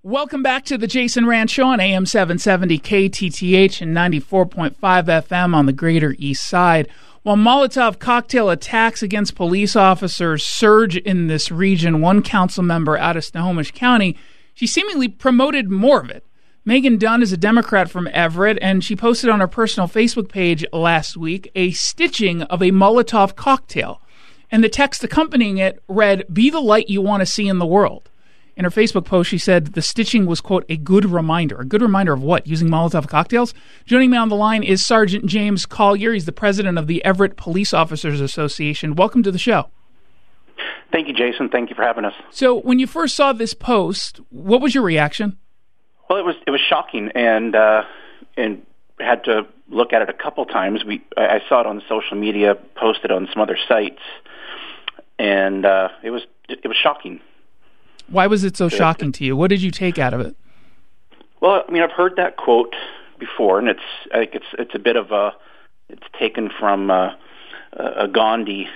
Welcome back to the Jason Rand Show on AM 770 KTTH and 94.5 FM on the Greater East Side. While Molotov cocktail attacks against police officers surge in this region, one council member out of Snohomish County, she seemingly promoted more of it. Megan Dunn is a Democrat from Everett, and she posted on her personal Facebook page last week a stitching of a Molotov cocktail. And the text accompanying it read, "Be the light you want to see in the world." In her Facebook post, she said the stitching was, quote, a good reminder. A good reminder of what? Using Molotov cocktails? Joining me on the line is Sergeant James Collier. He's the president of the Everett Police Officers Association. Welcome to the show. Thank you, Jason. Thank you for having us. So when you first saw this post, what was your reaction? Well, it was shocking, and had to look at it a couple times. I saw it on social media, posted on some other sites, and it was shocking. Why was it so shocking to you? What did you take out of it? Well, I mean, I've heard that quote before, and I think it's a bit of it's taken from a Gandhi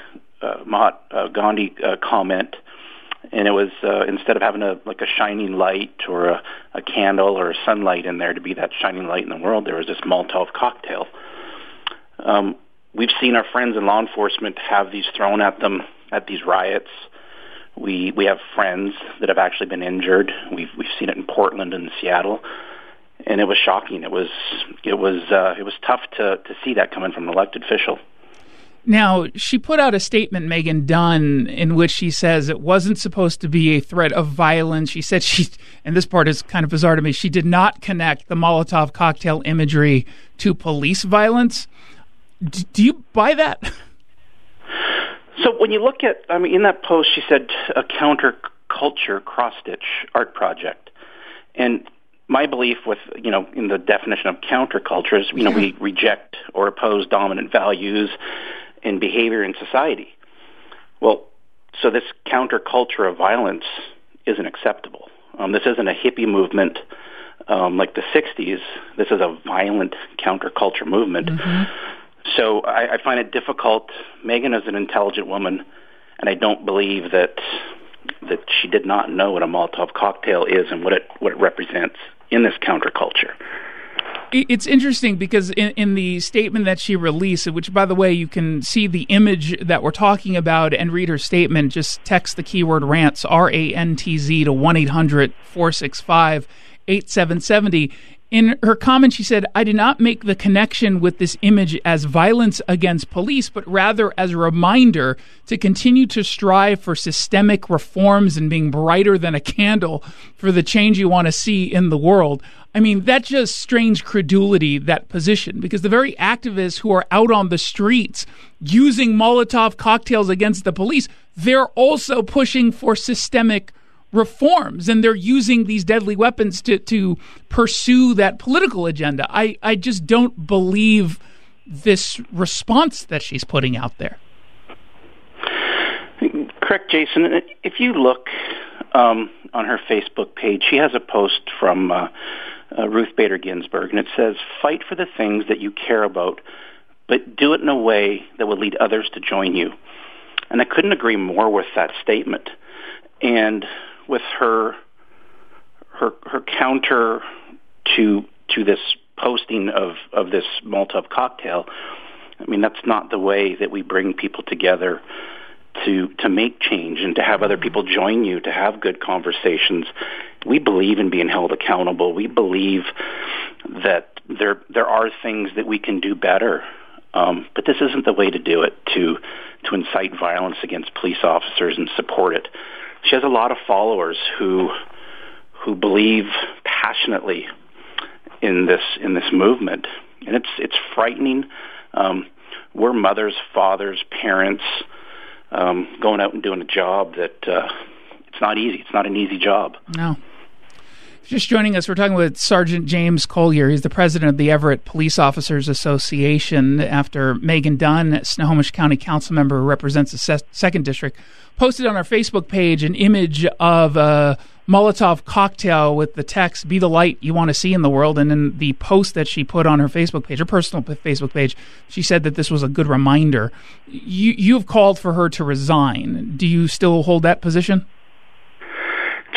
comment, and it was instead of having a shining light or a candle or a sunlight in there to be that shining light in the world, there was this Molotov cocktail. We've seen our friends in law enforcement have these thrown at them at these riots. We have friends that have actually been injured. We've seen it in Portland and Seattle, and it was shocking. It was tough to see that coming from an elected official. Now, she put out a statement, Megan Dunn, in which she says it wasn't supposed to be a threat of violence. She said and this part is kind of bizarre to me, she did not connect the Molotov cocktail imagery to police violence. Do you buy that? So when you look at, in that post, she said a counterculture cross-stitch art project. And my belief with, in the definition of counterculture is, we reject or oppose dominant values and behavior in society. Well, so this counterculture of violence isn't acceptable. This isn't a hippie movement like the 60s. This is a violent counterculture movement. Mm-hmm. So I find it difficult. Megan is an intelligent woman, and I don't believe that she did not know what a Molotov cocktail is and what it represents in this counterculture. It's interesting because in the statement that she released, which, by the way, you can see the image that we're talking about and read her statement, just text the keyword RANTZ, RANTZ, to 1-800-465-8770. In her comment, she said, "I did not make the connection with this image as violence against police, but rather as a reminder to continue to strive for systemic reforms and being brighter than a candle for the change you want to see in the world." I mean, that just strains credulity, that position, because the very activists who are out on the streets using Molotov cocktails against the police, they're also pushing for systemic reforms, and they're using these deadly weapons to pursue that political agenda. I just don't believe this response that she's putting out there. Correct, Jason. If you look on her Facebook page, she has a post from Ruth Bader Ginsburg, and it says, "Fight for the things that you care about, but do it in a way that will lead others to join you." And I couldn't agree more with that statement. And with her counter to this posting of this Molotov cocktail, I mean, that's not the way that we bring people together to make change and to have other people join you, to have good conversations. We believe in being held accountable. We believe that there are things that we can do better, but this isn't the way to do it, to incite violence against police officers and support it. She has a lot of followers who believe passionately in this movement, and it's frightening. We're mothers, fathers, parents, going out and doing a job that it's not easy. It's not an easy job. No. Just joining us, we're talking with Sergeant James Collier. He's the president of the Everett Police Officers Association. After Megan Dunn, Snohomish County council member who represents the 2nd District, posted on our Facebook page an image of a Molotov cocktail with the text, "Be the light you want to see in the world." And in the post that she put on her Facebook page, her personal Facebook page, she said that this was a good reminder. You have called for her to resign. Do you still hold that position?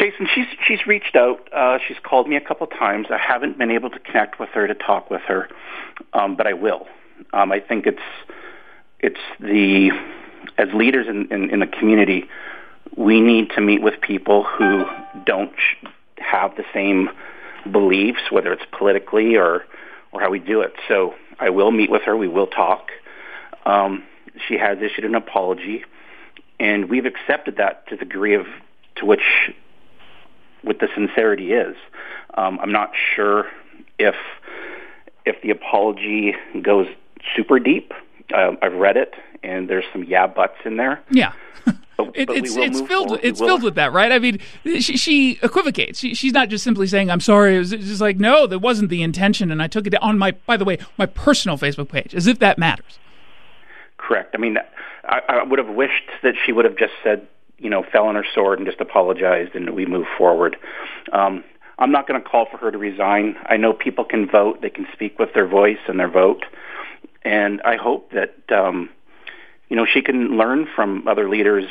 Jason, she's reached out. She's called me a couple times. I haven't been able to connect with her to talk with her, but I will. I think it's as leaders in the community, we need to meet with people who don't have the same beliefs, whether it's politically or how we do it. So I will meet with her. We will talk. She has issued an apology, and we've accepted that to the degree to which what the sincerity is. I'm not sure if the apology goes super deep. I've read it, and there's some buts in there. Yeah. It's filled with that, right? I mean, she equivocates. She's not just simply saying, I'm sorry. It was just like, no, that wasn't the intention, and I took it on my personal Facebook page, as if that matters. Correct. I mean, I would have wished that she would have just said, fell on her sword and just apologized, and we move forward. I'm not going to call for her to resign. I know people can vote. They can speak with their voice and their vote. And I hope that, she can learn from other leaders.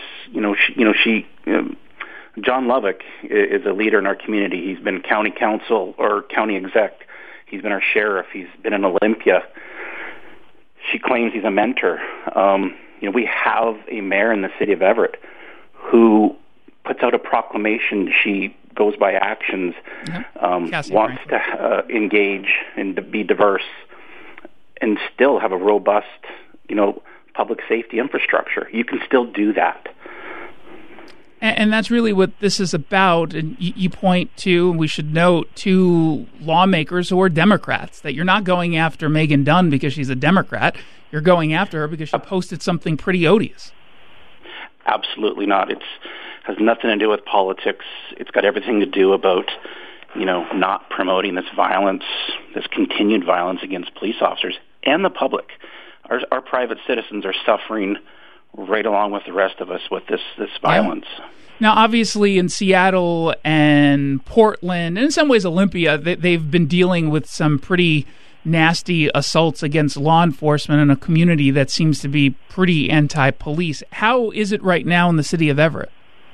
John Lovick is a leader in our community. He's been county council or county exec. He's been our sheriff. He's been in Olympia. She claims he's a mentor. We have a mayor in the city of Everett who puts out a proclamation. She goes by actions, wants to engage and to be diverse and still have a robust, public safety infrastructure. You can still do that. And that's really what this is about. And you point to, and we should note, to lawmakers who are Democrats, that you're not going after Megan Dunn because she's a Democrat. You're going after her because she posted something pretty odious. Absolutely not. It has nothing to do with politics. It's got everything to do about, not promoting this violence, this continued violence against police officers and the public. Our private citizens are suffering right along with the rest of us with this violence. Yeah. Now, obviously, in Seattle and Portland, and in some ways Olympia, they've been dealing with some pretty nasty assaults against law enforcement in a community that seems to be pretty anti-police. How is it right now in the city of Everett?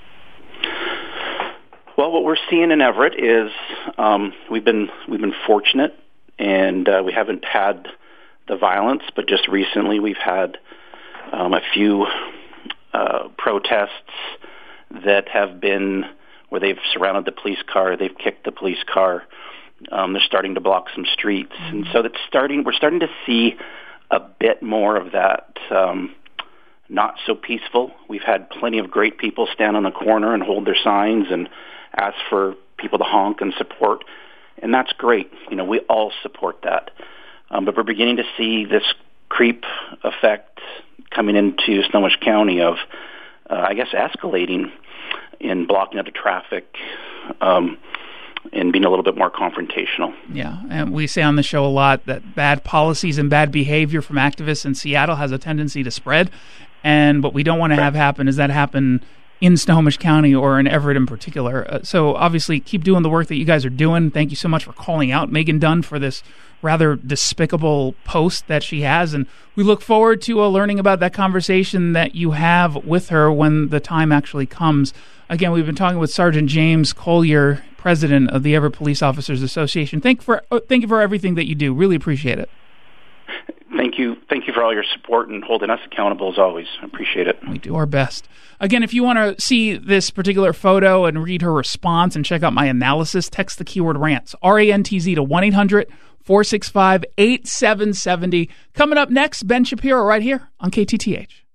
Well, what we're seeing in Everett is we've been fortunate, and we haven't had the violence, but just recently we've had a few protests that have been where they've surrounded the police car, they've kicked the police car, they're starting to block some streets, and so we're starting to see a bit more of that not so peaceful. We've had plenty of great people stand on the corner and hold their signs and ask for people to honk and support, and that's great. We all support that. But we're beginning to see this creep effect coming into Snohomish County of, escalating in blocking up the traffic and being a little bit more confrontational. Yeah, and we say on the show a lot that bad policies and bad behavior from activists in Seattle has a tendency to spread. And what we don't want to have happen is that happen in Snohomish County or in Everett in particular. So obviously keep doing the work that you guys are doing. Thank you so much for calling out Megan Dunn for this rather despicable post that she has. And we look forward to learning about that conversation that you have with her when the time actually comes. Again, we've been talking with Sergeant James Collier, president of the Everett Police Officers Association. Thank you for everything that you do. Really appreciate it. Thank you for all your support and holding us accountable as always. I appreciate it. We do our best. Again, if you want to see this particular photo and read her response and check out my analysis, text the keyword RANTZ, R-A-N-T-Z, to 1-800-465-8770. Coming up next, Ben Shapiro right here on KTTH.